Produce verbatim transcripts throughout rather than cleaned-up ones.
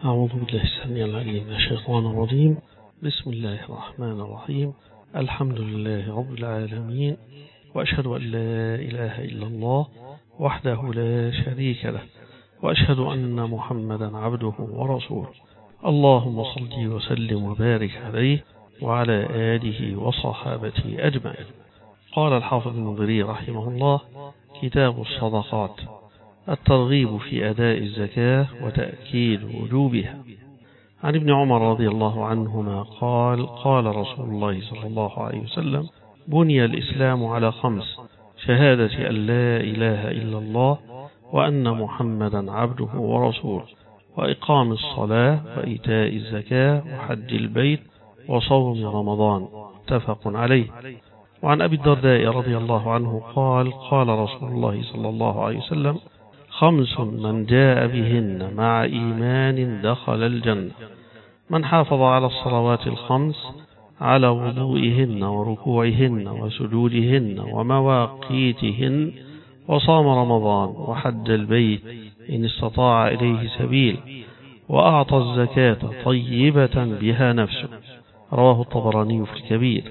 أعوذ بالله السميع العليم من الشيطان الرجيم. بسم الله الرحمن الرحيم. الحمد لله رب العالمين، وأشهد أن لا إله إلا الله وحده لا شريك له، وأشهد أن محمدا عبده ورسوله. اللهم صل وسلم وبارك عليه وعلى آله وصحابته أجمعين. قال الحافظ المنذري رحمه الله: كتاب الصدقات، الترغيب في أداء الزكاة وتأكيد وجوبها. عن ابن عمر رضي الله عنهما قال: قال رسول الله صلى الله عليه وسلم: بني الإسلام على خمس: شهادة أن لا إله إلا الله وأن محمدا عبده ورسوله، وإقام الصلاة، وإيتاء الزكاة، وحج البيت، وصوم رمضان. متفق عليه. وعن أبي الدرداء رضي الله عنه قال: قال رسول الله صلى الله عليه وسلم: خمس من جاء بهن مع إيمان دخل الجنة: من حافظ على الصلوات الخمس على وضوئهن وركوعهن وسجودهن ومواقيتهن، وصام رمضان، وحج البيت إن استطاع إليه سبيل، وأعطى الزكاة طيبة بها نفسه. رواه الطبراني في الكبير.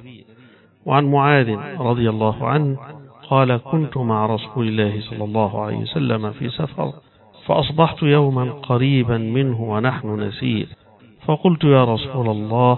وعن معاذ رضي الله عنه قال: كنت مع رسول الله صلى الله عليه وسلم في سفر، فأصبحت يوما قريبا منه ونحن نسير، فقلت: يا رسول الله،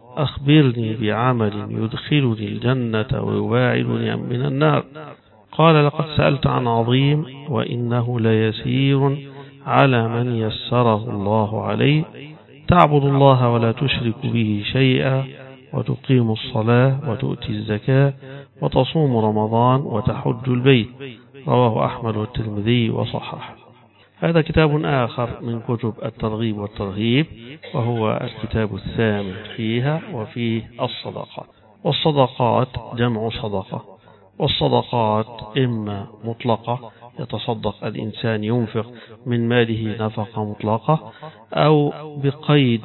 أخبرني بعمل يدخلني الجنة ويباعدني من النار. قال: لقد سألت عن عظيم، وإنه ليسير على من يسره الله عليه: تعبد الله ولا تشرك به شيئا، وتقيم الصلاة، وتؤتي الزكاة، وتصوم رمضان، وتحج البيت. رواه أحمد والترمذي وصححه. هذا كتاب آخر من كتب الترغيب والترهيب، وهو الكتاب الثامن فيها، وفيه الصدقات. والصدقات جمع صدقة، والصدقات إما مطلقة يتصدق الإنسان ينفق من ماله نفقة مطلقة، أو بقيد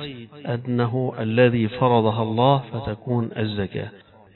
أنه الذي فرضها الله فتكون الزكاة.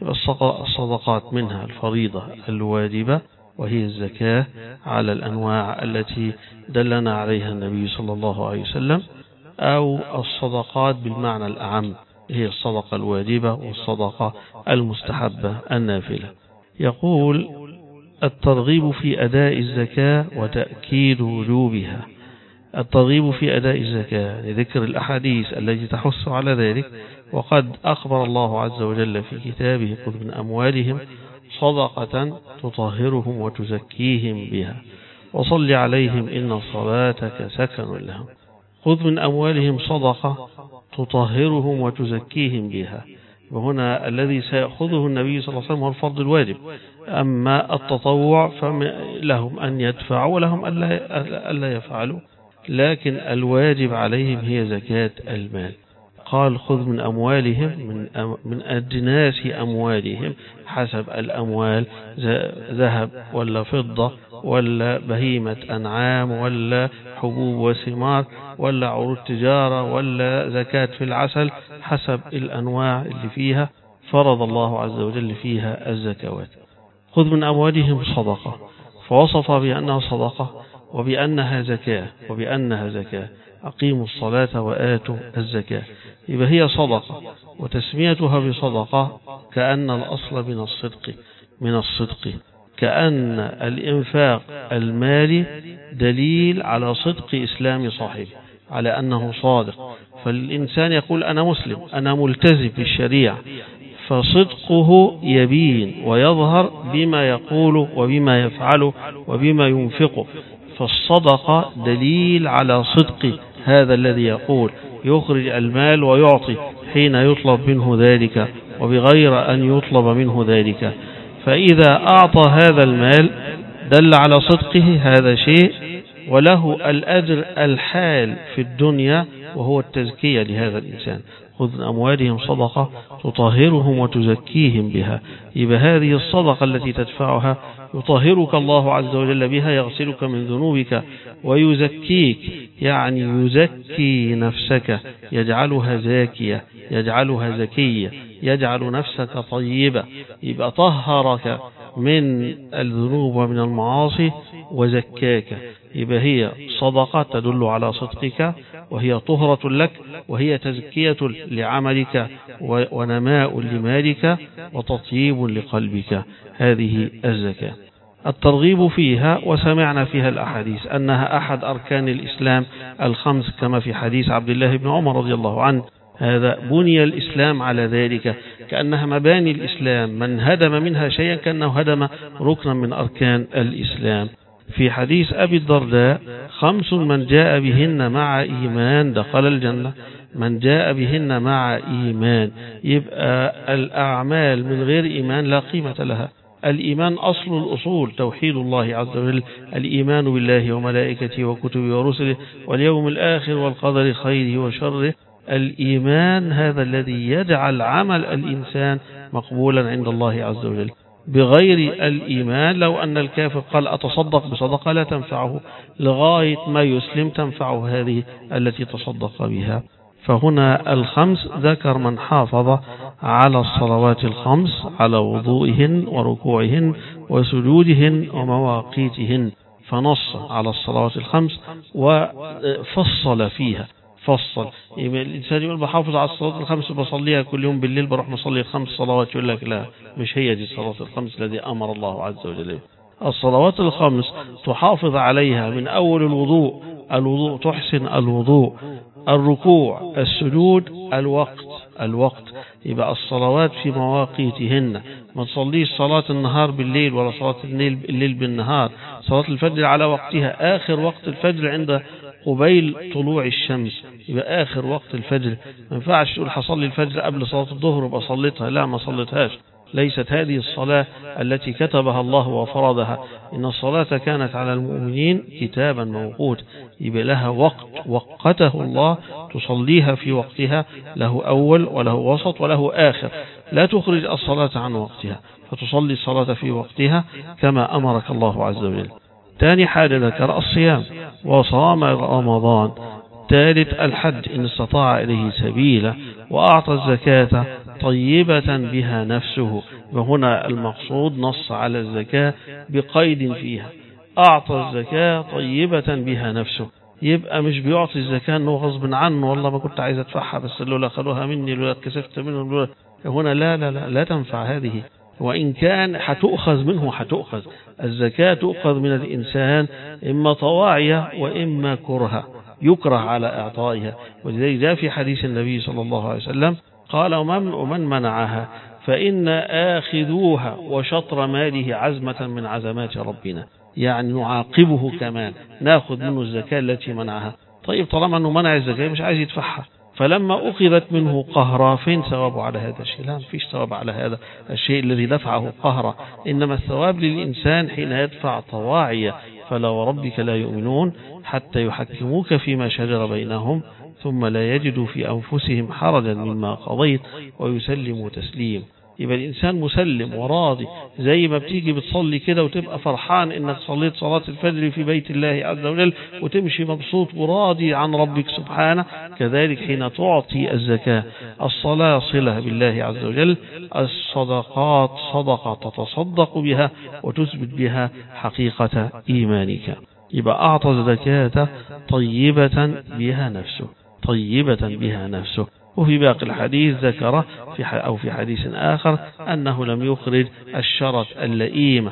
الصدقات منها الفريضة الواجبة، وهي الزكاة على الأنواع التي دلنا عليها النبي صلى الله عليه وسلم، أو الصدقات بالمعنى الأعم، هي الصدقة الواجبة والصدقة المستحبة النافلة. يقول: الترغيب في أداء الزكاة وتأكيد وجوبها. الترغيب في أداء الزكاة لذكر الأحاديث التي تحث على ذلك، وقد أخبر الله عز وجل في كتابه: خذ من أموالهم صدقة تطهرهم وتزكيهم بها، وصل عليهم إن صلاتك سكن لهم. خذ من أموالهم صدقة تطهرهم وتزكيهم بها، وهنا الذي سيأخذه النبي صلى الله عليه وسلم هو الفرض الواجب، أما التطوع فلهم أن يدفعوا ولهم ألا يفعلوا، لكن الواجب عليهم هي زكاة المال. قال: خذ من أموالهم، من من أجناس أموالهم، حسب الأموال، ذهب ولا فضة ولا بهيمة أنعام ولا حبوب وثمار ولا عروض تجارة ولا زكاة في العسل، حسب الأنواع اللي فيها فرض الله عز وجل فيها الزكوات. خذ من أموالهم صدقة، فوصف بأنها صدقة وبأنها زكاة وبأنها زكاة. أقيموا الصلاة وآتوا الزكاة، يبقى هي صدقة، وتسميتها بصدقة كأن الأصل من الصدق من الصدق كأن الإنفاق المالي دليل على صدق إسلام صاحبه، على أنه صادق. فالإنسان يقول: أنا مسلم، أنا ملتزم بالشريعة، فصدقه يبين ويظهر بما يقول وبما يفعل وبما ينفقه. فالصدقة دليل على صدق هذا الذي يقول، يخرج المال ويعطي حين يطلب منه ذلك وبغير أن يطلب منه ذلك. فإذا أعطى هذا المال دل على صدقه، هذا شيء، وله الأجر الحال في الدنيا وهو التزكية لهذا الإنسان. خذ من أموالهم صدقة تطهرهم وتزكيهم بها، يبقى هذه الصدقة التي تدفعها يطهرك الله عز وجل بها، يغسلك من ذنوبك ويزكيك، يعني يزكي نفسك، يجعلها زاكية، يجعلها زكية، يجعل نفسك طيبة، يبقى طهرك من الذنوب ومن المعاصي وزكاك. يبقى هي صدقة تدل على صدقك وهي طهرة لك، وهي تزكية لعملك ونماء لمالك وتطييب لقلبك. هذه الزكاة الترغيب فيها، وسمعنا فيها الأحاديث أنها أحد أركان الإسلام الخمس، كما في حديث عبد الله بن عمر رضي الله عنه: هذا بني الإسلام على ذلك، كأنها مباني الإسلام، من هدم منها شيئا كأنه هدم ركنا من أركان الإسلام. في حديث أبي الدرداء: خمس من جاء بهن مع إيمان دخل الجنة. من جاء بهن مع إيمان، يبقى الأعمال من غير إيمان لا قيمة لها. الإيمان أصل الأصول، توحيد الله عز وجل، الإيمان بالله وملائكته وكتبه ورسله واليوم الآخر والقدر خيره وشره. الإيمان هذا الذي يجعل عمل الإنسان مقبولا عند الله عز وجل. بغير الإيمان، لو أن الكافر قال أتصدق بصدقة لا تنفعه، لغاية ما يسلم تنفعه هذه التي تصدق بها. فهنا الخمس ذكر من حافظ على الصلوات الخمس، على وضوئهن وركوعهن وسجودهن ومواقيتهن، فنص على الصلوات الخمس وفصل فيها. فصل الإنسان يقول بحافظ على الصلوات الخمس، بصليها كل يوم بالليل، بروح مصلي الخمس صلوات، يقول لك لا، مش هي دي الصلوات الخمس الذي أمر الله عز وجل. الصلوات الخمس تحافظ عليها من أول الوضوء، الوضوء تحسن الوضوء، الركوع، السجود، الوقت الوقت يبقى الصلوات في مواقيتهن. ما تصليش صلاة النهار بالليل ولا صلاة الليل بالنهار. صلاة الفجر على وقتها، آخر وقت الفجر عند قبيل طلوع الشمس، يبقى آخر وقت الفجر. ما ينفعش تقول حصلي الفجر قبل صلاة الظهر وبقى صليتها، لا، ما صليتهاش. ليست هذه الصلاة التي كتبها الله وفرضها. إن الصلاة كانت على المؤمنين كتابا موقوت، يبقى لها وقت وقته الله، تصليها في وقتها، له أول وله وسط وله آخر. لا تخرج الصلاة عن وقتها، فتصلي الصلاة في وقتها كما أمرك الله عز وجل. ثاني حاجة ذكر الصيام وصام رمضان. ثالث الحج إن استطاع إليه سبيلا، وأعطى الزكاة طيبة بها نفسه. وهنا المقصود نص على الزكاة بقيد فيها، أعطى الزكاة طيبة بها نفسه. يبقى مش بيعطي الزكاة أنه غصب عنه، والله ما كنت عايز أدفعها بس لولا خلوها مني، لولا كسفت منهم. هنا لا لا لا لا تنفع هذه، وإن كان هتؤخذ منه هتؤخذ. الزكاة تؤخذ من الإنسان إما طواعية وإما كرها، يكره على إعطائها. ولذلك جاء في حديث النبي صلى الله عليه وسلم قال: ومن, ومن منعها فإن آخذوها وشطر ماله عزمة من عزمات ربنا. يعني نعاقبه كمان، ناخذ منه الزكاة التي منعها. طيب طالما أنه منع الزكاة مش عايز يدفعها، فلما أخذت منه قهرا، فين ثوابه على هذا الشيء؟ لا، مفيش ثواب على هذا الشيء الذي دفعه قهرا. إنما الثواب للإنسان حين يدفع طواعية. فلا وربك لا يؤمنون حتى يحكموك فيما شجر بينهم ثم لا يجدوا في أنفسهم حرجا مما قضيت ويسلموا تسليم. يبقى الإنسان مسلم وراضي، زي ما بتيجي بتصلي كده وتبقى فرحان إنك صليت صلاة الفجر في بيت الله عز وجل وتمشي مبسوط وراضي عن ربك سبحانه. كذلك حين تعطي الزكاة، الصلاة صلة بالله عز وجل، الصدقات صدقة تتصدق بها وتثبت بها حقيقة إيمانك. يبقى أعطى الزكاة طيبة بها نفسه، طيبة بها نفسه. وفي باقي الحديث ذكر في أو في حديث آخر أنه لم يخرج الشرط اللئيم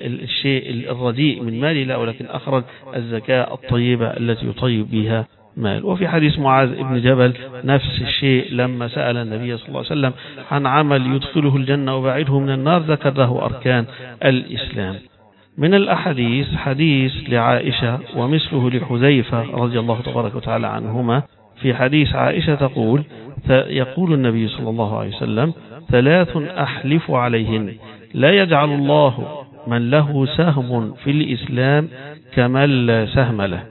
الشيء الرديء من ماله، لا، ولكن أخرج الزكاة الطيبة التي يطيب بها مال. وفي حديث معاذ بن جبل نفس الشيء، لما سأل النبي صلى الله عليه وسلم عن عمل يدخله الجنة وبعيده من النار، ذكر له أركان الإسلام. من الأحاديث حديث لعائشة ومثله لحذيفة رضي الله تبارك وتعالى عنهما. في حديث عائشة تقول: يقول النبي صلى الله عليه وسلم: ثلاث أحلف عليهن لا يجعل الله من له سهم في الإسلام كمن لا سهم له.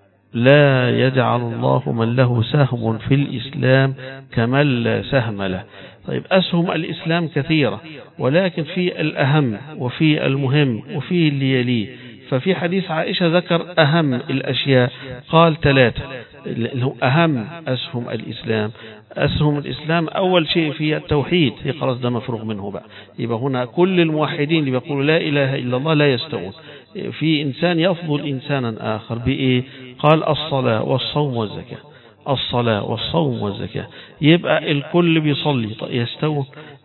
لا يجعل الله من له سهم في الإسلام كمن لا سهم له. طيب، أسهم الإسلام كثيرة، ولكن في الأهم وفي المهم وفي اللي يليه. ففي حديث عائشة ذكر أهم الأشياء، قال ثلاثة أهم أسهم الإسلام. أسهم الإسلام أول شيء في التوحيد، هي خلاص ده مفروغ منه بقى. يبقى هنا كل الموحدين اللي بيقولوا لا إله إلا الله لا يستوون. في إنسان يفضل إنسانا آخر بإيه؟ قال: الصلاة والصوم والزكاة. الصلاة والصوم والزكاة. يبقى الكل بيصلي يستوون،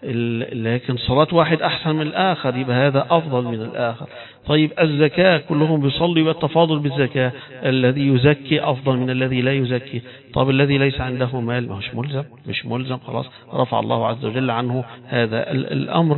لكن صلاة واحد أحسن من الآخر، يبقى هذا أفضل من الآخر. طيب الزكاة كلهم بيصلي، يبقى التفاضل بالزكاة، الذي يزكي أفضل من الذي لا يزكي. طب الذي ليس عنده مال مش ملزم، مش ملزم خلاص، رفع الله عز وجل عنه هذا الأمر.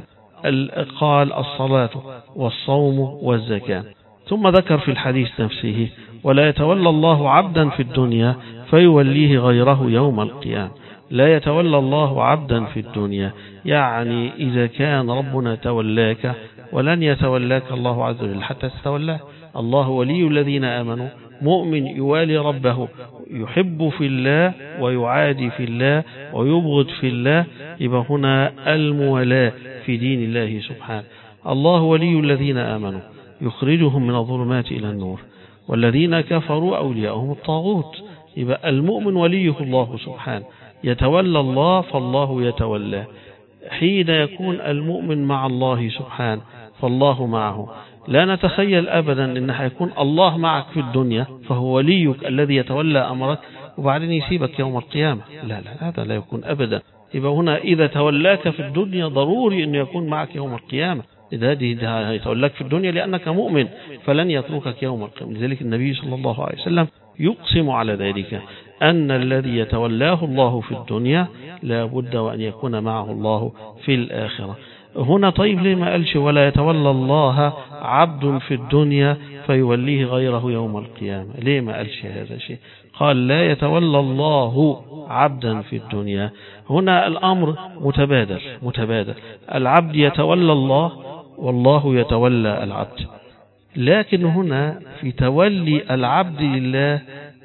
قال الصلاة والصوم والزكاة. ثم ذكر في الحديث نفسه: ولا يتولى الله عبدا في الدنيا فيوليه غيره يوم القيامة. لا يتولى الله عبدا في الدنيا، يعني إذا كان ربنا تولاك ولن يتولاك الله عز وجل حتى تتولاه. الله ولي الذين آمنوا، مؤمن يوالي ربه، يحب في الله ويعادي في الله ويبغض في الله. يبقى هنا المولاة في دين الله سبحانه. الله ولي الذين آمنوا يخرجهم من الظلمات إلى النور، والذين كفروا أولياءهم الطاغوت. يبقى المؤمن وليه الله سبحانه، يتولى الله فالله يتولاه. حين يكون المؤمن مع الله سبحانه فالله معه. لا نتخيل أبدا أن هيكون الله معك في الدنيا فهو وليك الذي يتولى أمرك وبعدين يسيبك يوم القيامة. لا لا، هذا لا يكون أبدا. يبقى هنا إذا تولاك في الدنيا ضروري أن يكون معك يوم القيامة. إذا يتولاك في الدنيا لأنك مؤمن فلن يتركك يوم القيامة. لذلك النبي صلى الله عليه وسلم يقسم على ذلك أن الذي يتولاه الله في الدنيا لا بد وأن يكون معه الله في الآخرة. هنا طيب ليه ما قالش ولا يتولى الله عبد في الدنيا فيوليه غيره يوم القيامة؟ ليه ما قالش هذا الشيء؟ قال لا يتولى الله عبدا في الدنيا. هنا الأمر متبادل متبادل، العبد يتولى الله والله يتولى العبد. لكن هنا في تولي العبد لله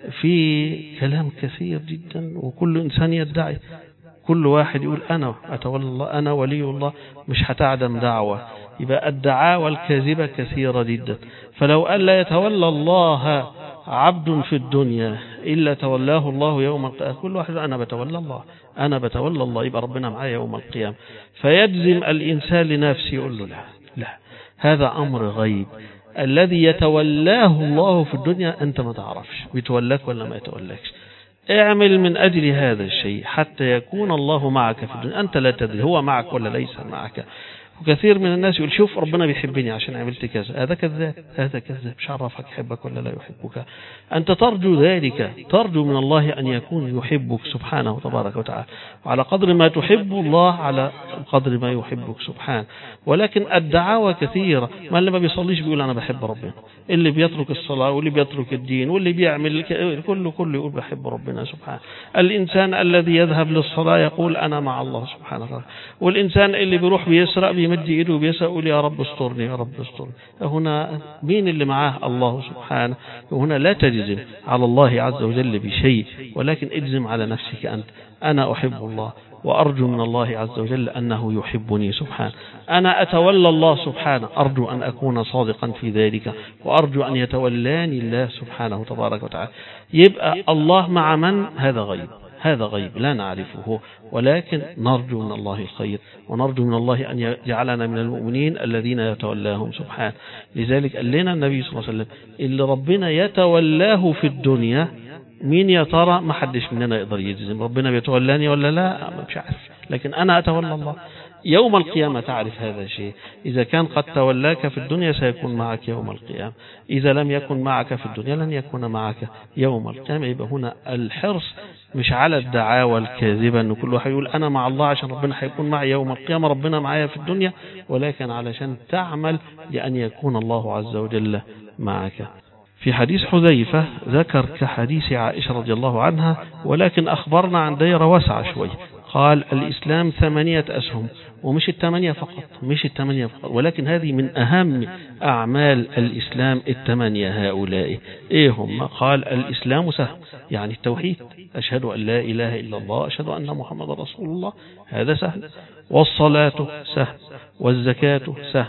في كلام كثير جدا، وكل إنسان يدعي، كل واحد يقول أنا أتولى الله، أنا ولي الله، مش هتعدم دعوة. يبقى الدعاوى الكاذبة كثيرة جدا. فلو قال لا يتولى الله عبد في الدنيا إلا تولاه الله يوم القيامة، كل واحد أنا بتولى الله، أنا بتولى الله، يبقى ربنا معايا يوم القيامة. فيجزم الإنسان لنفسه يقول له لا لا، هذا أمر غيب. الذي يتولاه الله في الدنيا أنت ما تعرفش بيتولاك ولا ما يتولاكش. اعمل من أجل هذا الشيء حتى يكون الله معك في الدنيا. أنت لا تدري هو معك ولا ليس معك. وكثير من الناس يقول شوف ربنا بيحبني عشان عملت كذا. هذا كذاب، هذا كذاب. مش عرفك يحبك ولا لا يحبك. أنت ترجو ذلك، ترجو من الله أن يكون يحبك سبحانه تبارك وتعالى. وعلى قدر ما تحب الله على قدر ما يحبك سبحانه. ولكن الدعاوى كثيرة. ما اللي ما بيصليش بيقول أنا بحب ربنا، اللي بيترك الصلاة واللي بيترك الدين واللي بيعمل كله كله يقول بحب ربنا سبحانه. الإنسان الذي يذهب للصلاة يقول أنا مع الله سبحانه وتعالى. والإنسان اللي بيروح بيسرق بيمد إيده وبيسأل يا رب استرني يا رب استرني. هنا مين اللي معاه؟ الله سبحانه. وهنا لا تجزم على الله عز وجل بشيء، ولكن اجزم على نفسك أنت. أنا أحب الله وأرجو من الله عز وجل أنه يحبني سبحانه. أنا أتولى الله سبحانه، أرجو أن أكون صادقا في ذلك، وأرجو أن يتولاني الله سبحانه تبارك وتعالى. يبقى الله مع من؟ هذا غيب، هذا غيب لا نعرفه، ولكن نرجو من الله الخير، ونرجو من الله أن يجعلنا من المؤمنين الذين يتولاهم سبحانه. لذلك قال لنا النبي صلى الله عليه وسلم اللي ربنا يتولاه في الدنيا مين يا ترى؟ ما حدش مننا يقدر يجزم ربنا بيتولاني ولا لا، مش عارف، لكن أنا أتولى الله. يوم القيامة تعرف هذا الشيء. إذا كان قد تولاك في الدنيا سيكون معك يوم القيامة، إذا لم يكن معك في الدنيا لن يكون معك يوم القيامة. يبقى هنا الحرص مش على الدعاوى الكاذبة أن كل واحد يقول أنا مع الله عشان ربنا هيكون معي يوم القيامة، ربنا معايا في الدنيا، ولكن علشان تعمل لأن يكون الله عز وجل معك. في حديث حذيفة ذكر كحديث عائشة رضي الله عنها، ولكن أخبرنا عن دائرة واسعة شوي. قال الإسلام ثمانية أسهم، ومش الثمانية فقط، مش الثمانية فقط، ولكن هذه من أهم أعمال الإسلام الثمانية هؤلاء. إيه هم؟ قال الإسلام سهم، يعني التوحيد، أشهد أن لا إله إلا الله، أشهد أن محمد رسول الله، هذا سهم. والصلاة سهم، والزكاة سهم،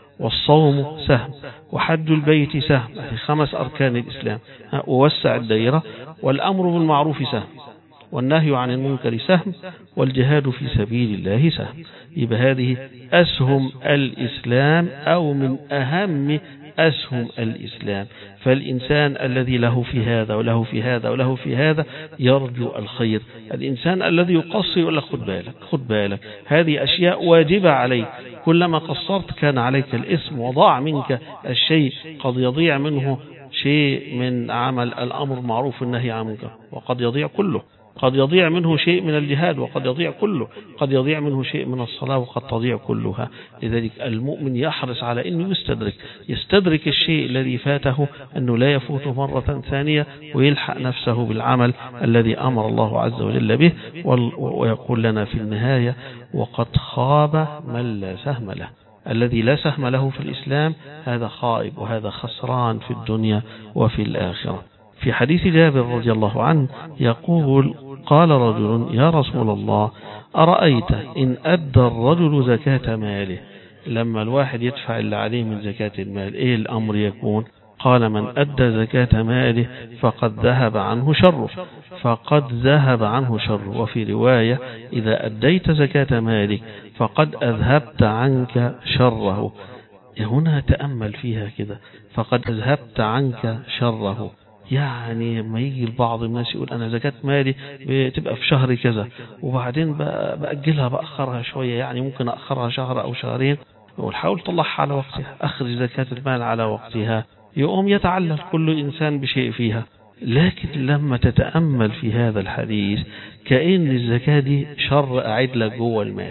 والصوم سهم، وحج البيت سهم. هذه خمس أركان الإسلام. ووسع الدائرة. والأمر بالمعروف سهم، والنهي عن المنكر سهم، والجهاد في سبيل الله سهم. يبقى هذه أسهم الإسلام أو من أهم أسهم الإسلام. فالإنسان الذي له في هذا وله في هذا وله في هذا يرجو الخير. الإنسان الذي يقصر يقول لك خد بالك خد بالك، هذه أشياء واجبة عليك، كلما قصرت كان عليك الإثم وضاع منك الشيء، قد يضيع منه شيء من عمل الأمر معروف النهي عن المنكر وقد يضيع كله، قد يضيع منه شيء من الجهاد وقد يضيع كله، قد يضيع منه شيء من الصلاة وقد تضيع كلها. لذلك المؤمن يحرص على أنه يستدرك يستدرك الشيء الذي فاته، أنه لا يفوته مرة ثانية، ويلحق نفسه بالعمل الذي أمر الله عز وجل به. ويقول لنا في النهاية: وقد خاب من لا سهم له. الذي لا سهم له في الإسلام هذا خائب وهذا خسران في الدنيا وفي الآخرة. في حديث جابر رضي الله عنه يقول: قال رجل: يا رسول الله، أرأيت إن أدى الرجل زكاة ماله؟ لما الواحد يدفع اللي عليه من زكاة المال إيه الأمر يكون؟ قال: من أدى زكاة ماله فقد ذهب عنه شره، فقد ذهب عنه شره. وفي رواية: إذا أديت زكاة مالك فقد أذهبت عنك شره. هنا تأمل فيها كده، فقد أذهبت عنك شره. يعني ما يجي البعض الناس يقول أنا زكاة مالي بتبقى في شهر كذا، وبعدين بأجلها بأخرها شوية، يعني ممكن أخرها شهر أو شهرين، وحاول طلعها على وقتها، أخرج زكاة المال على وقتها، يقوم يتعلل كل إنسان بشيء فيها. لكن لما تتأمل في هذا الحديث كأن الزكاة دي شر قاعد لك جوه المال،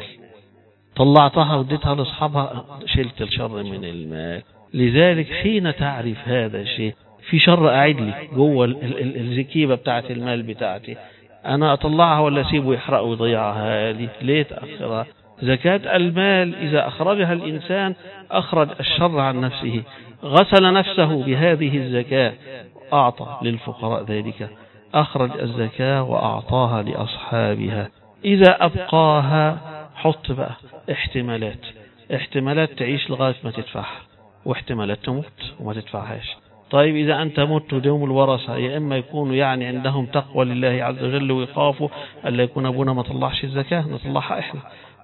طلعتها وديتها لأصحابها شلت الشر من المال. لذلك حين تعرف هذا الشيء، في شر قاعد لي جوه الزكيبة بتاعت المال بتاعتي، أنا أطلعها ولا أسيبه يحرق ويضيعها لي؟ ليه تأخرها؟ زكاة المال إذا أخرجها الإنسان أخرج الشر عن نفسه، غسل نفسه بهذه الزكاة، أعطى للفقراء ذلك، أخرج الزكاة وأعطاها لأصحابها. إذا أبقاها حط بقى احتمالات احتمالات تعيش لغاية ما تدفعها، واحتمالات تموت وما تدفعهاش. طيب إذا أنت مت ودهم الورثة يا إما يكونوا يعني عندهم تقوى لله عز وجل ويخافوا ألا يكون أبونا ما طلعش الزكاة نطلعها إحنا،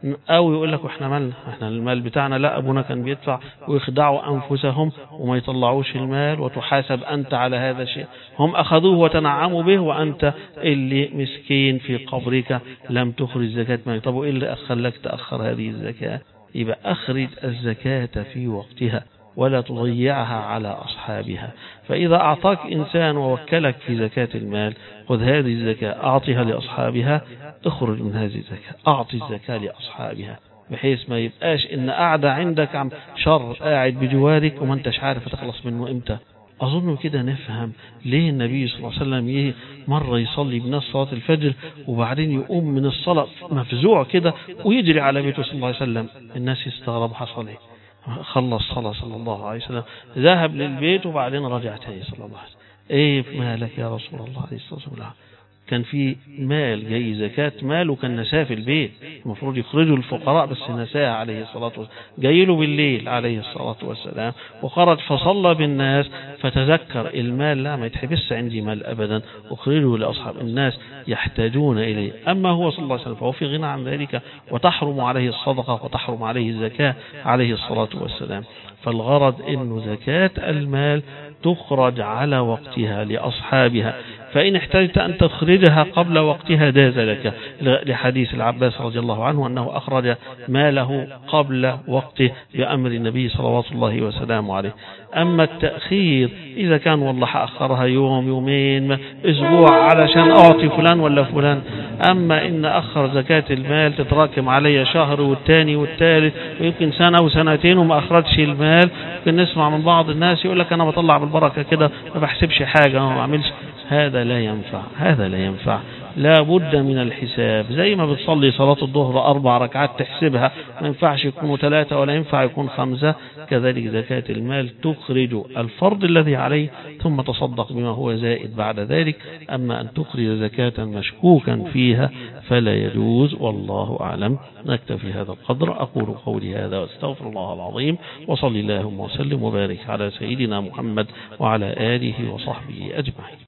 أو يقول لك إحنا مالنا، إحنا المال بتاعنا لا، أبونا كان بيدفع، ويخدعوا أنفسهم وما يطلعوش المال، وتحاسب أنت على هذا الشيء. هم أخذوه وتنعموا به، وأنت اللي مسكين في قبرك لم تخرج زكاة مالك. طب وإيه اللي خلاك تأخر هذه الزكاة؟ يبقى أخرج الزكاة في وقتها ولا تضيعها على أصحابها. فإذا أعطاك إنسان ووكلك في زكاة المال، خذ هذه الزكاة أعطيها لأصحابها، اخرج من هذه الزكاة أعطي الزكاة لأصحابها، بحيث ما يبقاش إن قاعدة عندك عم شر قاعد بجوارك وما انتش عارف تخلص منه إمتى. أظن كده نفهم ليه النبي صلى الله عليه وسلم مرة يصلي بناس صلاة الفجر وبعدين يقوم من الصلاة مفزوع كده ويجري على بيته صلى الله عليه وسلم. الناس يستغرب حصل ايه، خلص صلاة صلى الله عليه وسلم، ذهب للبيت وبعدين رجع تاني صلى الله عليه وسلم. ايه مالك يا رسول الله عليه الصلاة والسلام؟ كان في مال جاي زكاة مال وكان نساه في البيت، المفروض يخرجوا الفقراء بس نساه عليه الصلاة والسلام، جاي له بالليل عليه الصلاة والسلام وخرج فصلى بالناس فتذكر المال لا ما يتحبس عندي مال أبدا، أخرجه لأصحاب الناس يحتاجون إليه. أما هو صلى الله عليه وسلم فهو في غنى عن ذلك، وتحرم عليه الصدقة وتحرم عليه الزكاة عليه الصلاة والسلام. فالغرض إنه زكاة المال تخرج على وقتها لأصحابها، فإن احتجت أن تخرجها قبل وقتها جاز لك، لحديث العباس رضي الله عنه أنه أخرج ماله قبل وقته بأمر النبي صلوات الله وسلامه عليه. أما التأخير إذا كان والله أخرها يوم يومين أسبوع علشان أعطي فلان ولا فلان، أما إن أخر زكاة المال تتراكم علي شهر والتاني والتالت ويمكن سنة وسنتين وما أخرجش المال. ممكن نسمع من بعض الناس يقول لك أنا بطلع بالبركة كده ما بحسبش حاجة ما بعملش. هذا لا ينفع، هذا لا ينفع، لا بد من الحساب. زي ما بتصلي صلاة الظهر أربع ركعات تحسبها، ما ينفعش يكونوا ثلاثة ولا ينفع يكون خمسة. كذلك زكاة المال تخرج الفرض الذي عليه ثم تصدق بما هو زائد بعد ذلك. أما أن تخرج زكاة مشكوكا فيها فلا يجوز، والله أعلم. نكتفي هذا القدر، أقول قولي هذا واستغفر الله العظيم، وصلي اللهم وسلم وبارك على سيدنا محمد وعلى آله وصحبه أجمعين.